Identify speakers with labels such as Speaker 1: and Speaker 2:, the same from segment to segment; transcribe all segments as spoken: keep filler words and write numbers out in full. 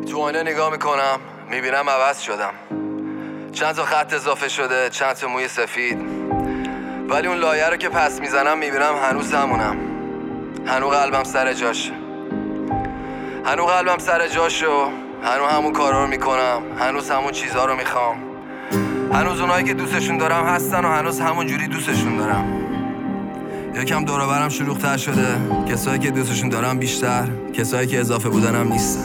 Speaker 1: تو آینه نگاه میکنم میبینم عوض شدم. چند تا خط اضافه شده، چند تا موی سفید، ولی اون لایه رو که پس میزنم میبینم هنوز همونم. هنوز قلبم سر جاشه، هنوز قلبم سر جاشو، هنوز همون کارا رو میکنم، هنوز همون چیزها رو میخوام، هنوز اونایی که دوستشون دارم هستن و هنوز همون جوری دوستشون دارم. یکم دور و برم شلوغ‌تر شده، کسایی که دوستشون دارم بیشتر، کسایی که اضافه بودنم نیستن.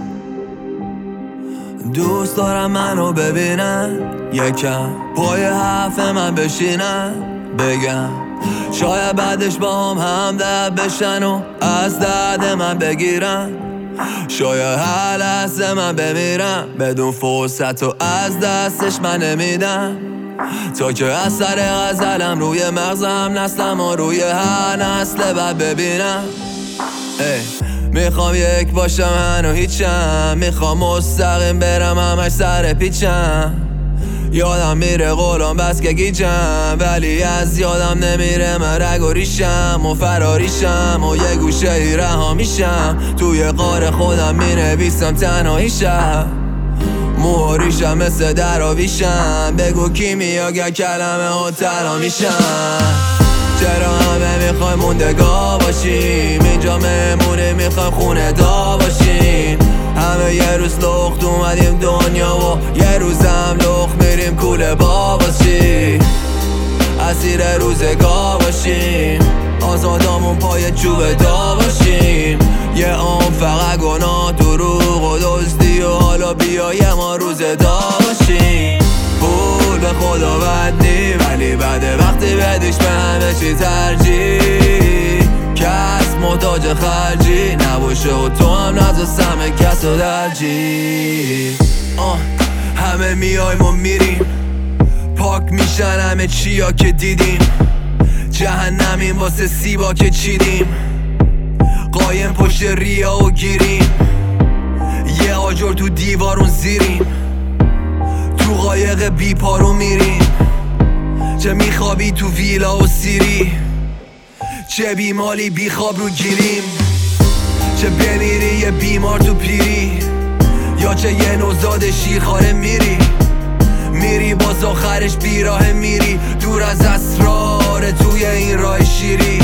Speaker 2: دوست دارم منو ببینن، یکم پای حرف من بشینن، بگم شاید بعدش با هم همدرد بشن و از درد من بگیرن. شاید هر لحظه من بمیرم بدون فرصت و از دستش من نمیدم، تا که اثر غزلم روی مغزم نسلم و روی هر نسل بعد ببینم. ای میخوام یک باشم هنو هیچم، میخوام مستقیم برم همش سر پیچم. یادم میره قولم بس که گیجم، ولی از یادم نمیره من رگ و ریشم و فراریشم و یه گوشه ای رها میشم. توی غار خودم مینویسم تنهاییشم، موهاریشم مثل دراویشم. بگو کی میاگر کلمه ها تنها میشم. چرا همه میخوایم موندگار باشیم، اینجا مهمونه میخوایم خونه دار باشیم. همه یه روز لخت اومدیم دنیا و یه روزم لخت میریم کوله با باشیم. اسیر روزگار باشیم، آزادامون پای چوب دا باشیم. یه عمر فقط گناه، دروغ و دزدی و حالا بیا یه ما روزه دار باشیم. پول به خدا بد نی، ولی بعد وقتی بدیش به همه چی ترجیح. کس محتاج خرجی نباشه و تو هم نذار همه کس رو درجی. همه میایم و میریم، پاک میشن همه چیا که دیدیم. جهنمیم واسه سیبا که چیدیم، قایم پشت ریا و گیریم. یه آجر تو دیوارون زیریم، تو قایق بی پارو میریم. چه میخوابی تو ویلا و سیری، چه بیمالی بی خواب رو گیریم. چه بمیری یه بیمار تو پیری، یا چه یه نوزاد شیرخواره میری. میری باز آخرش بیراه میری، دور از اسرار توی این راه شیری.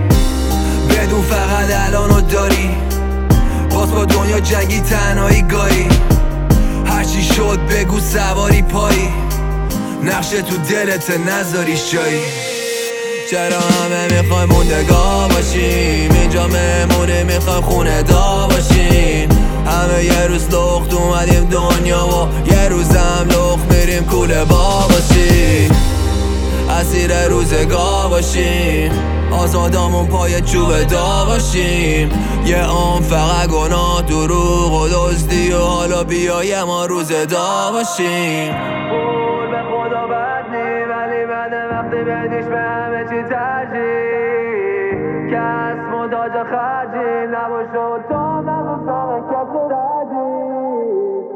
Speaker 2: بدون فقط الانو داری، باز با دنیا جنگی تنهایی گاهی. هرچی شد بگو سواری پایی، نقشه تو دلت نذاریش جایی. چرا همه میخوایم موندگار باشیم، اینجا مهمونه میخوایم خونه دار باشیم. همه یه روز لخت اومدیم دنیا و یه روزم لخت میریم کوله با باشیم. اسیر روزگار باشیم، آزادامون پای چوب دا باشیم. یه عمر فقط گناه، دروغ و دزدی و حالا بیا یه ما روزه دا باشیم.
Speaker 3: پول به خدا بد نی، ولی بعد وقتی بدیش به همه چی ترجیح. کس محتاج خرجی نباشه و تو هم نذار کس رو درجی.